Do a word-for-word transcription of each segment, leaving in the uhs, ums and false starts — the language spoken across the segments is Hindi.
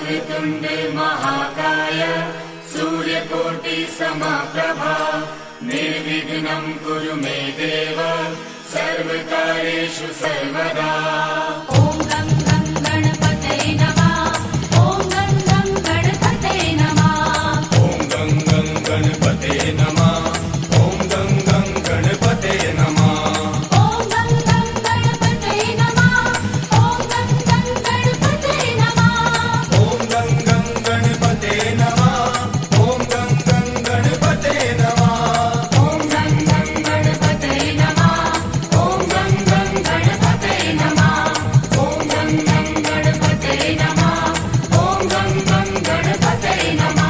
वक्रतुण्ड महाकाय सूर्यकोटि समप्रभा निर्विघ्नं कुरु मे देव सर्वकार्येषु सर्वदा। ॐ गं गं गणपतये नमः। ॐ गं गं गणपतये नमः। ॐ गं गं गणपतये नमः। ॐ गं गं गणपतये नमः। ॐ गं गं गणपतये नमः। ॐ गं गं गणपतये नमः। ॐ गं गं गणपतये नमः। ॐ गं गं गणपतये नमः। ॐ गं गं गणपतये नमः। ॐ गं गं गणपतये नमः। ॐ गं गं गणपतये नमः। ॐ गं गं गणपतये नमः।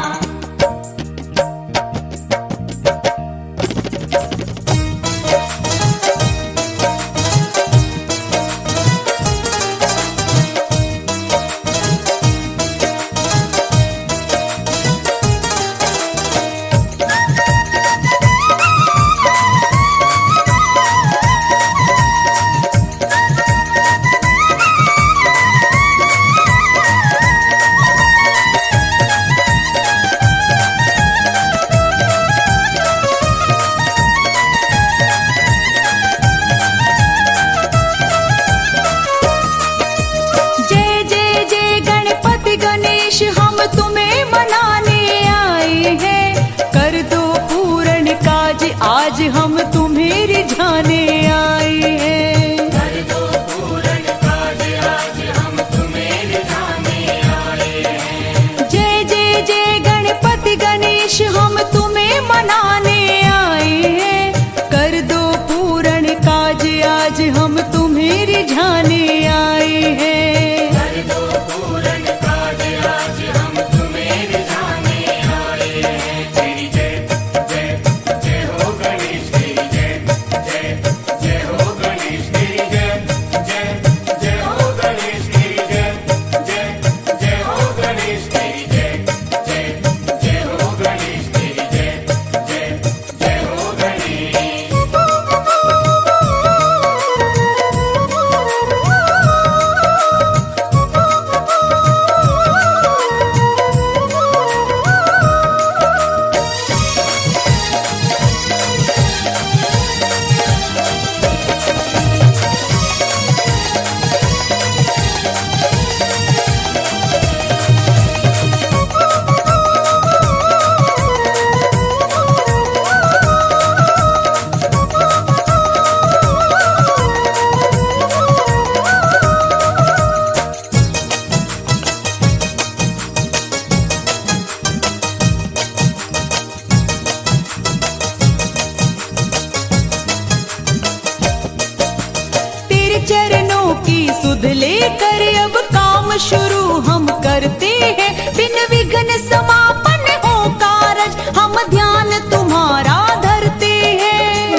जय जय जय गणपति गणेश हम तुम्हें मनाने आए हैं। कर दो पूर्ण काज आज हम तुम्हें रिझाने आए हैं। कर दो पूर्ण काज आज हम तुम्हें रिझाने आए हैं। जय जय जय गणपति गणेश हम तुम्हें मनाने आए हैं। कर दो पूर्ण काज आज हम तुम्हें रिझाने आए हैं। कर दो पूर्ण काज आज हम तुम्हें रिझाने आए हैं। तेरी जय जय जय हो गणेश, तेरी जय जय जय हो गणेश, तेरी जय जय जय हो गणेश, तेरी जय जय जय हो गणेश, तेरी जय जय जय हो गणेश, तेरी जय जय जय हो गणेश। तेरे चरणों की सुध लेकर अब काम शुरू हम करते हैं। बिन विघ्न समापन हो कारज हम ध्यान तुम्हारा धरते हैं।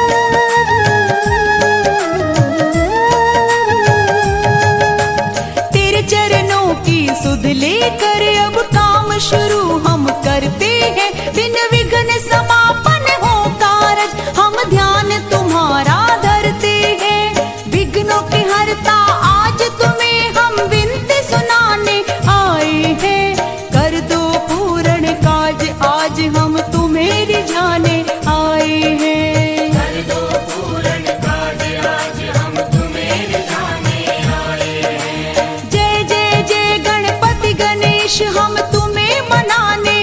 तेरे चरणों की सुध लेकर अब काम शुरू हम करते हैं। बिन विघ्न समापन हो कारज हम ध्यान तुम्हारा धरते हैं। विघ्नों की हरता आज तुम्हें हम विनती सुनाने आए हैं। कर दो पूर्ण काज आज हम तुम्हें रिझाने आए हैं। कर दो पूर्ण काज आज हम तुम्हें रिझाने आए हैं। जय जय जय गणपति गणेश हम तुम्हें मनाने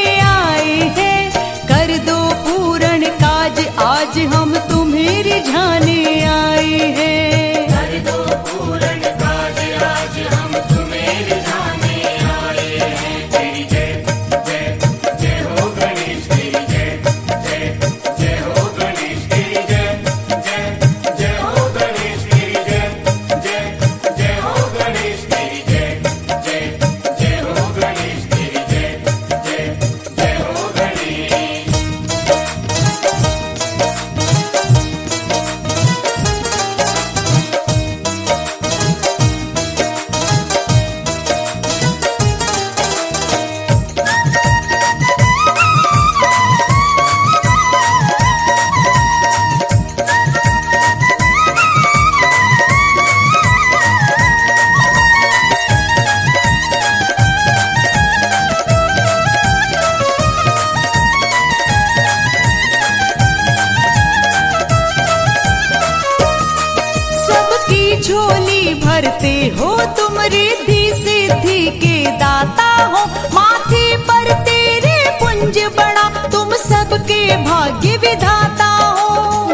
सिद्धि के दाता हो, माथे पर तेरे पुंज बड़ा, तुम सबके भाग्य विधाता हो।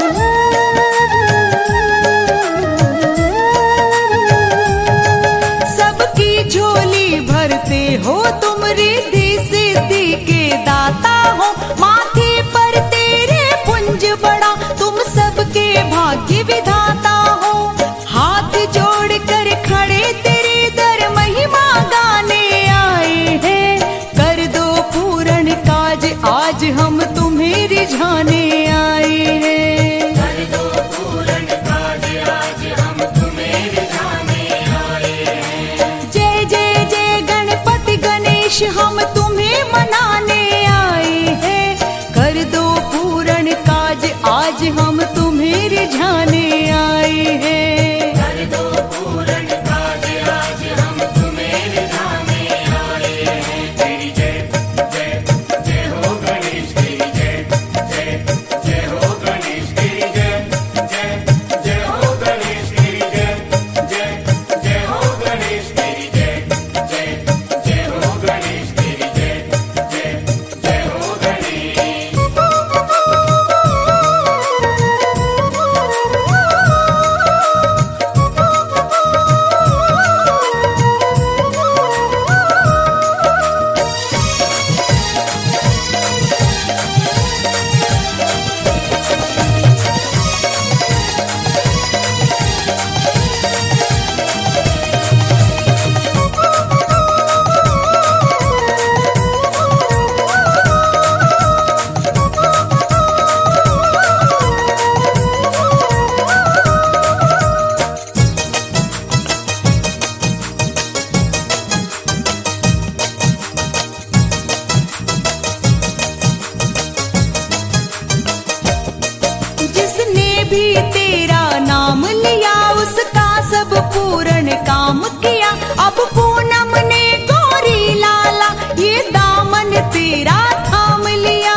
सबकी झोली भरते हो, तुम रिद्धि सिद्धि के दाता हो, माथे पर तेरे पुंज बड़ा, तुम सबके भाग्य विधाता हो। हाथ जोड़ कर खड़े तेरे दर महिमा गाने आए हैं, कर दो पूर्ण काज आज हम तुम्हें रिझाने आए हैं। कर दो पूर्ण काज आज हम तुम्हें रिझाने आए हैं। जय जय जय गणपति गणेश हम तुम्हें मनाने आए हैं, कर दो पूर्ण काज आज हम तुम्हें रिझाने आए हैं। कर दो पूर्ण काज आज हम तुम्हें रिझाने आए हैं। तेरी जय जय जय हो गणेश, तेरी जय जय जय हो गणेश, तेरी जय जय जय हो गणेश, तेरी जय जय जय हो गणेश, तेरी जय जय जय हो गणेश, तेरी जय जय जय हो गणेश। जिसने भी तेरा नाम लिया उसका सब पूर्ण काम किया। अब पूनम ने गौरी लाला ये दामन तेरा थाम लिया।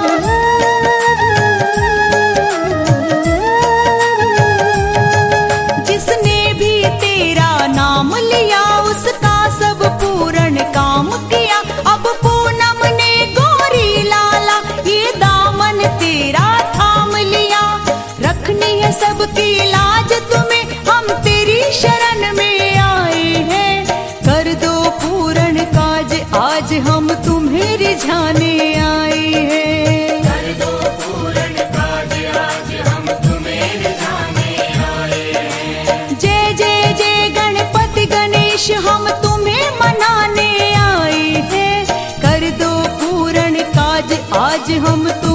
जिसने भी तेरा नाम लिया उसका सब पूर्ण काम किया। अब पूनम ने गौरी लाला ये दामन तेरा थाम लिया। रखनी है सबकी लाज तुम्हें, हम तेरी शरण में आए हैं, कर दो पूर्ण काज आज हम तुम्हें रिझाने आए हैं। कर दो पूर्ण काज आज हम तुम्हें रिझाने आए हैं। जय जय जय गणपति गणेश हम तुम्हें मनाने आए हैं, कर दो पूर्ण काज आज हम